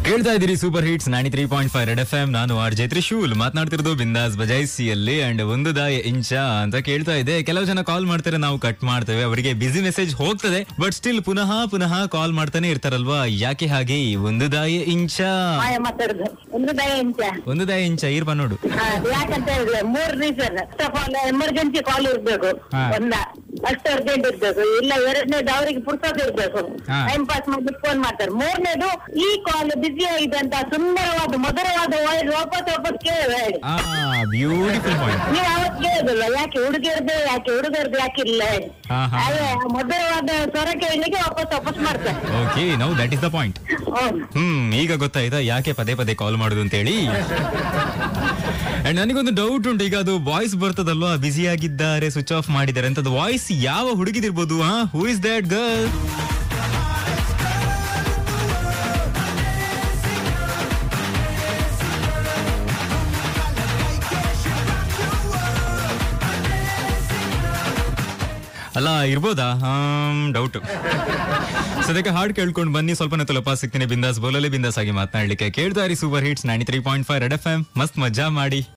ಕೇಳ್ತಾ ಇದ್ದೀರಿ super hits 93.5 red FM. ನಾನು RJ ತ್ರಿಶೂಲ್ ಮಾತನಾಡ್ತಿರೋದು ಬಿಂದಾಸ್ ಬಜಾಯಿಸಿಯಲ್ಲಿ. ಅಂಡ್ ಒಂದು ದಾಯ ಇಂಚ ಅಂತ ಕೇಳ್ತಾ ಇದೆ. ಕೆಲವು ಜನ ಕಾಲ್ ಮಾಡ್ತಾರೆ, ನಾವು ಕಟ್ ಮಾಡ್ತೇವೆ, ಅವರಿಗೆ ಬಿಸಿ ಮೆಸೇಜ್ ಹೋಗ್ತದೆ, ಬಟ್ ಸ್ಟಿಲ್ ಪುನಃ ಕಾಲ್ ಮಾಡ್ತಾನೆ ಇರ್ತಾರಲ್ವಾ, ಯಾಕೆ ಹಾಗೆ? ಒಂದು ದಾಯ ಇಂಚ ಒಂದು ದಾಯ ಇಂಚ ಇರ್ಬ ನೋಡು. ಯಾಕಂತ ಹೇಳಿದ್ರೆ 3 reason. First of all emergency call ಇರ್ಬೇಕು, ಅಷ್ಟು ಅರ್ಜೆಂಟ್ ಇರ್ಬೇಕು. ಇಲ್ಲ ಎರಡನೇದು ಅವರಿಗೆ ಪುರ್ಸೋದು ಇರ್ಬೇಕು, ಟೈಮ್ ಪಾಸ್ ಮಾಡ್ಬಿಟ್ಟು ಫೋನ್ ಮಾಡ್ತಾರೆ. ಮೂರನೇದು ಈ ಕಾಲ್ ಬಿಸಿ ಆಗಿದೆ ಅಂತ ಸುಂದರವಾದ ಮಧುರವಾದ ವಾಯ್ಸ್ ವಾಪಸ್ ಕೇಳಿ. Beautiful point. ನೀವು ಅವತ್ತು ಕೇಳಿದಲ್ಲ, ಯಾಕೆ ಹುಡುಗಿರ್ದು ಯಾಕೆ ಹುಡುಗರ್ದು ಯಾಕೆ ಇಲ್ಲ, ಮಧುರವಾದ ಸ್ವರ ಕೇಳಲಿಕ್ಕೆ ವಾಪಸ್ ಮಾಡ್ತಾರೆ. Okay, now that is the point. ಈಗ ಗೊತ್ತಾಯ್ತಾ ಯಾಕೆ ಪದೇ ಪದೇ ಕಾಲ್ ಮಾಡುದು ಅಂತ ಹೇಳಿ. ಅಂಡ್ ನನಗೊಂದು ಡೌಟ್ ಉಂಟು, ಈಗ ಅದು ವಾಯ್ಸ್ ಬರ್ತದಲ್ವಾ, ಬಿಸಿ ಆಗಿದ್ದಾರೆ, ಸ್ವಿಚ್ ಆಫ್ ಮಾಡಿದ್ದಾರೆ ಅಂತ. ವಾಯ್ಸ್ ಯಾವ ಹುಡುಗಿದಿರ್ಬೋದು? Who is that girl? ಅಲ್ಲ, ಇರ್ಬೋದಾ? ಡೌಟ್. ಸದ್ಯಕ್ಕೆ ಹಾಡು ಕೇಳ್ಕೊಂಡು ಬನ್ನಿ, ಸ್ವಲ್ಪ ನೆತ್ತಲಪ್ಪ ಸಿಗ್ತೀನಿ ಬಿಂದಾಸ್ ಬೋಲಲ್ಲಿ ಬಿಂದಾಸ್ ಆಗಿ ಮಾತನಾಡ್ಲಿಕ್ಕೆ. ಕೇಳ್ತಾ ಇರಿ ಸೂಪರ್ ಹಿಟ್ಸ್ 93.5 ರೆಡ್ FM. ಮಸ್ತ್ ಮಜಾ ಮಾಡಿ.